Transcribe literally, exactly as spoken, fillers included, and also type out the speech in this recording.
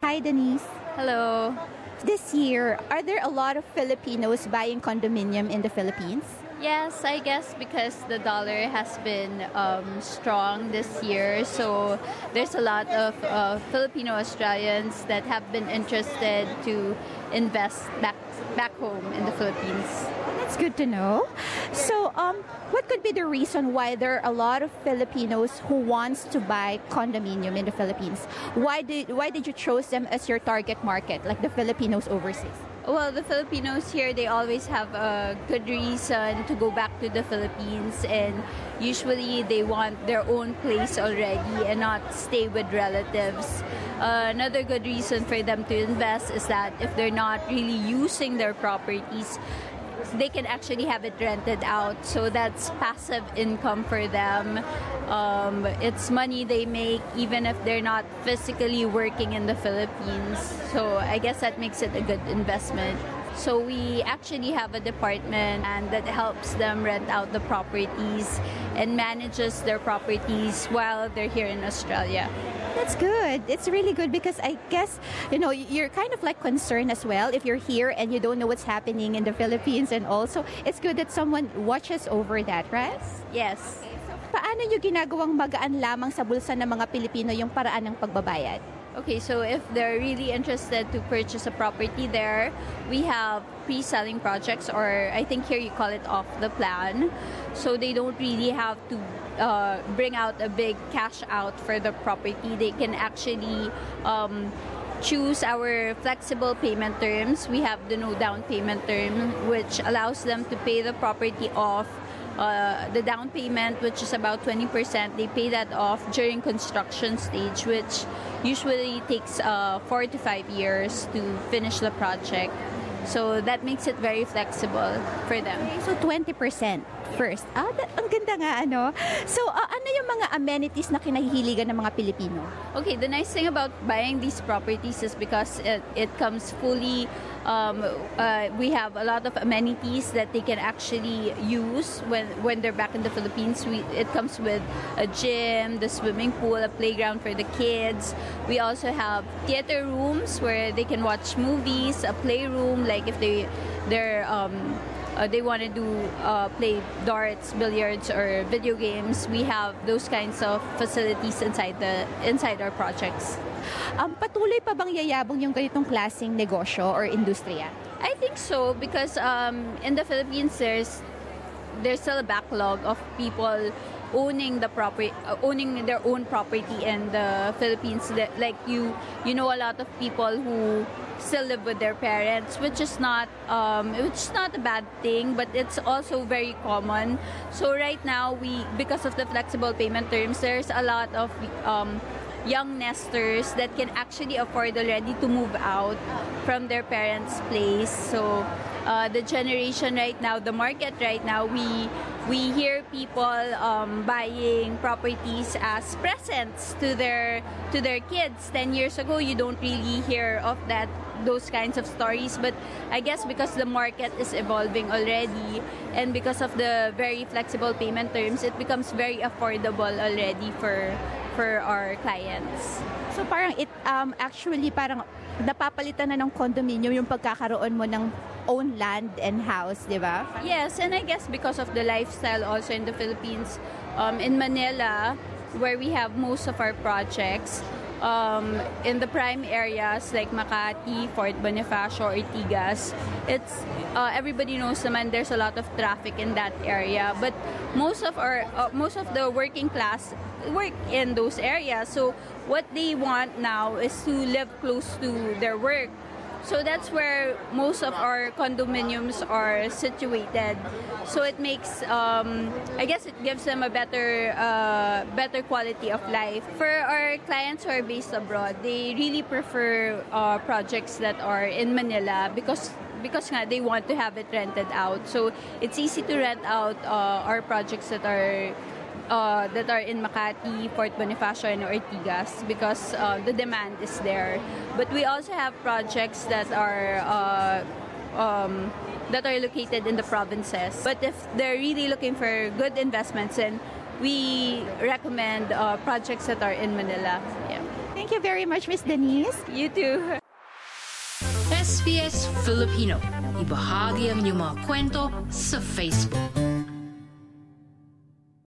Hi, Denise. Hello. This year, are there a lot of Filipinos buying condominium in the Philippines? Yes, I guess because the dollar has been um, strong this year, so there's a lot of uh, Filipino Australians that have been interested to invest back back home in the Philippines. That's good to know. So, um, what could be the reason why there are a lot of Filipinos who wants to buy condominium in the Philippines? Why did why did you choose them as your target market, like the Filipinos overseas? Well, the Filipinos here, they always have a good reason to go back to the Philippines, and usually they want their own place already and not stay with relatives. Uh, another good reason for them to invest is that if they're not really using their properties, they can actually have it rented out. So that's passive income for them. Um, it's money they make even if they're not physically working in the Philippines. So I guess that makes it a good investment. So we actually have a department and that helps them rent out the properties and manages their properties while they're here in Australia. That's good. It's really good because I guess, you know, you're kind of like concerned as well if you're here and you don't know what's happening in the Philippines, and also it's good that someone watches over that, right? Yes. Paano nyo ginagawang magaan lamang sa bulsa ng mga Pilipino yung paraan ng pagbabayad? Okay, so if they're really interested to purchase a property there, we have pre-selling projects, or I think here you call it off the plan. So they don't really have to uh, bring out a big cash out for the property. They can actually um, choose our flexible payment terms. We have the no down payment term, which allows them to pay the property off. Uh, the down payment, which is about twenty percent, they pay that off during construction stage, which usually takes uh, four to five years to finish the project. So that makes it very flexible for them. So twenty percent first. Ah, that, ang ganda nga, ano? So, uh, ano yung mga amenities na kinahihiligan ng mga Pilipino? Okay, the nice thing about buying these properties is because it, it comes fully, um, uh, we have a lot of amenities that they can actually use when, when they're back in the Philippines. We, it comes with a gym, the swimming pool, a playground for the kids. We also have theater rooms where they can watch movies, a playroom, like if they, they're, um, Uh, they want to do uh, play darts, billiards, or video games. We have those kinds of facilities inside the inside our projects. Um, patuloy pa bang yayabong yung ganitong klaseng negosyo or industriya? I think so because um, in the Philippines there's there's still a backlog of people owning the property, uh, owning their own property in the Philippines. That, like you, you know, a lot of people who still live with their parents, which is not, um, which is not a bad thing, but it's also very common. So right now, we because of the flexible payment terms, there's a lot of um, young nesters that can actually afford already to move out from their parents' place. So uh, the generation right now, the market right now, we we hear people um, buying properties as presents to their to their kids. Ten years ago, you don't really hear of that those kinds of stories, but I guess because the market is evolving already and because of the very flexible payment terms, it becomes very affordable already for for our clients. So parang it um actually parang napapalitan na ng condominium yung pagkakaroon mo ng own land and house, di ba? Yes, and I guess because of the lifestyle also in the Philippines, um, in Manila, where we have most of our projects, um, in the prime areas like Makati, Fort Bonifacio, Ortigas, it's uh, everybody knows naman there's a lot of traffic in that area. But most of our uh, most of the working class work in those areas. So what they want now is to live close to their work. So that's where most of our condominiums are situated. So it makes, um, I guess it gives them a better, uh, better quality of life. For our clients who are based abroad, they really prefer uh, projects that are in Manila because because nga, they want to have it rented out. So it's easy to rent out uh, our projects that are uh, that are in Makati, Fort Bonifacio, and Ortigas because uh, the demand is there. But we also have projects that are uh, um, that are located in the provinces. But if they're really looking for good investments, then we recommend uh, projects that are in Manila. Yeah. Thank you very much, Miss Denise. You too. S B S Filipino. Ibahagi ang inyong mga kwento sa Facebook.